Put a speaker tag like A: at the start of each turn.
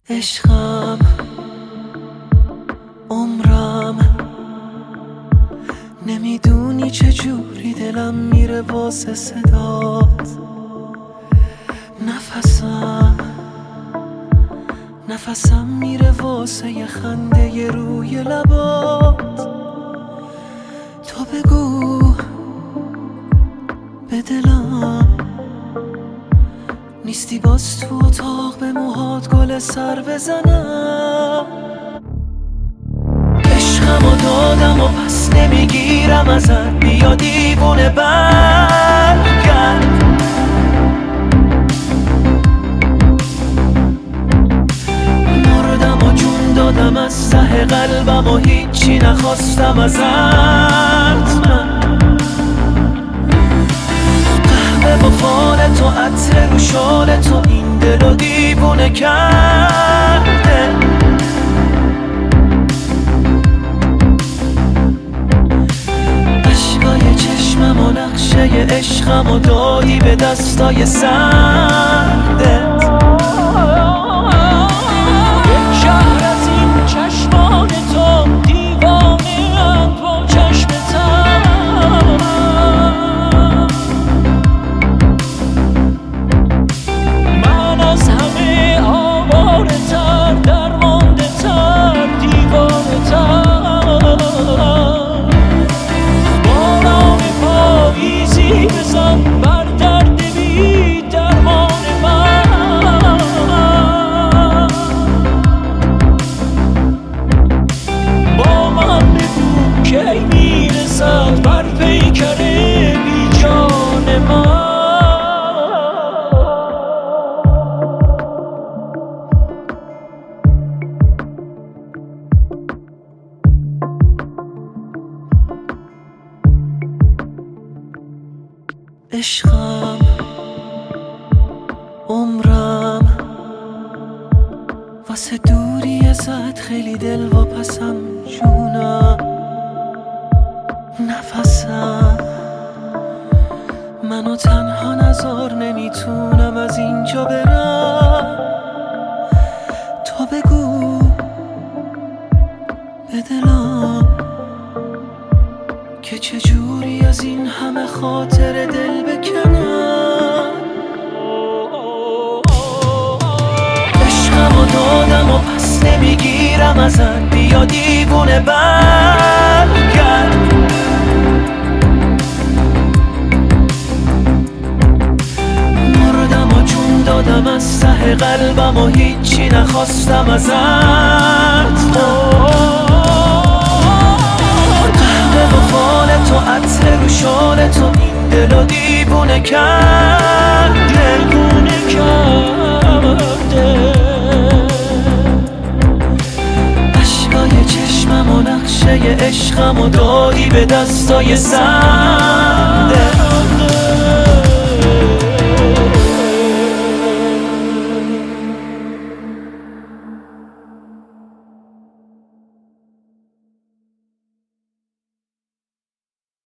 A: عشقم، عمرم، نمیدونی چجوری دلم میره واسه صدات. نفسم میره واسه یه خنده روی لبات. تو بگو به دلم نیستی باز تو اتاق به موهات گل سر بزنم. عشقمو دادم و پس نمیگیرم ازت، بیا دیوونه برگرد. مردم و جون دادم از ته قلبم و هیچی نخواستم ازت. من قهوه با فال تو، عطر رو شال تو، این دلو دیوونه کرده. اشکای چشمم و نقشه عشقم و دادی به دستای سردت. یک شهر از این چشمان تو، دیوانه ام با چشمتم. من از همه آواره تر، درمانده تر، دیوانه تر. باران پاییزی بزن بر درد بی درمان من. با من بگو کی میرسد بر پیکر بی جان من. عشقم، عمرم، واسه دوری ازت خیلی دل واپسم جونم. نفسم منو تنها نذار، نمیتونم از اینجا برم. تو بگو به دلم که چجوری از این همه خاطر دل بکنم. عشقمو دادم و پس نمیگیرم ازت، بیا دیوونه برگرد. مردم و جون دادم از ته قلبم و هیچی نخواستم ازت. قهوه و فال تو، عطر رو شال تو، این دلو دیوونه کرده. اشکای چشمم و نقشه عشقم و دادی به دستای سردت.